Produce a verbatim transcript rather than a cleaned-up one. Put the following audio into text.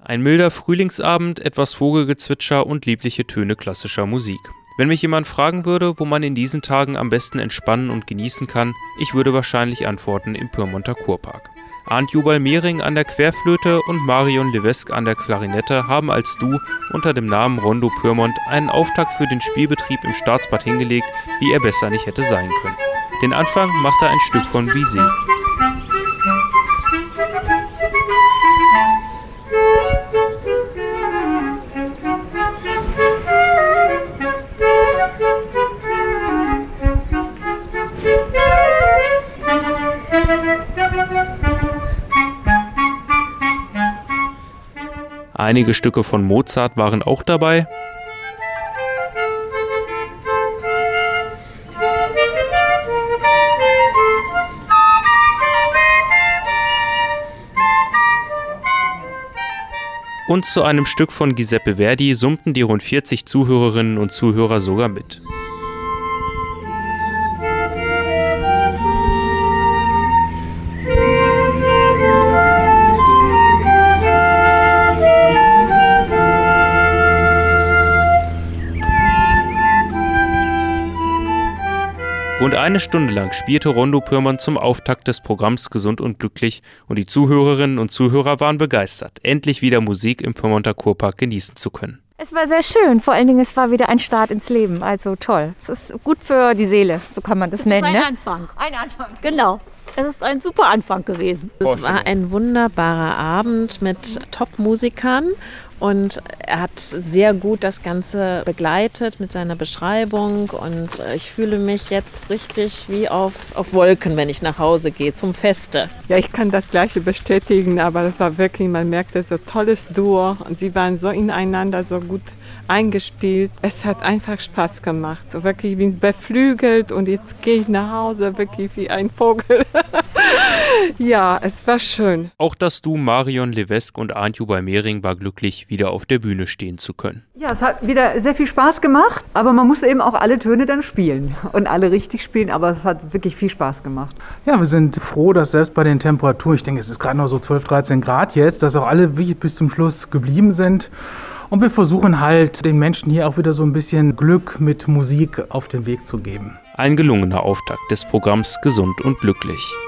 Ein milder Frühlingsabend, etwas Vogelgezwitscher und liebliche Töne klassischer Musik. Wenn mich jemand fragen würde, wo man in diesen Tagen am besten entspannen und genießen kann, ich würde wahrscheinlich antworten im Pyrmonter Kurpark. Arndt Jubal-Mehring an der Querflöte und Marion Levesque an der Klarinette haben als Duo unter dem Namen Rondo Pyrmont einen Auftakt für den Spielbetrieb im Staatsbad hingelegt, wie er besser nicht hätte sein können. Den Anfang machte ein Stück von Bizet. Einige Stücke von Mozart waren auch dabei. Und zu einem Stück von Giuseppe Verdi summten die rund vierzig Zuhörerinnen und Zuhörer sogar mit. Rund eine Stunde lang spielte Rondo Pyrmont zum Auftakt des Programms Gesund und Glücklich und die Zuhörerinnen und Zuhörer waren begeistert, endlich wieder Musik im Pyrmonter Kurpark genießen zu können. Es war sehr schön, vor allen Dingen es war wieder ein Start ins Leben, also toll. Es ist gut für die Seele, so kann man das, das nennen. Es ist ein ne? Anfang. Ein Anfang. Genau, es ist ein super Anfang gewesen. Es war ein wunderbarer Abend mit Top-Musikern. Und er hat sehr gut das Ganze begleitet mit seiner Beschreibung und ich fühle mich jetzt richtig wie auf, auf Wolken, wenn ich nach Hause gehe, zum Feste. Ja, ich kann das Gleiche bestätigen, aber das war wirklich, man merkte, so tolles Duo und sie waren so ineinander, so gut eingespielt. Es hat einfach Spaß gemacht, so wirklich, ich bin beflügelt und jetzt gehe ich nach Hause, wirklich wie ein Vogel. Ja, es war schön. Auch das Duo Marion Levesque und Arndt Jubal-Mehring war glücklich, wieder auf der Bühne stehen zu können. Ja, es hat wieder sehr viel Spaß gemacht, aber man muss eben auch alle Töne dann spielen und alle richtig spielen, aber es hat wirklich viel Spaß gemacht. Ja, wir sind froh, dass selbst bei den Temperaturen, ich denke, es ist gerade noch so zwölf, dreizehn Grad jetzt, dass auch alle wirklich bis zum Schluss geblieben sind. Und wir versuchen halt, den Menschen hier auch wieder so ein bisschen Glück mit Musik auf den Weg zu geben. Ein gelungener Auftakt des Programms Gesund und Glücklich.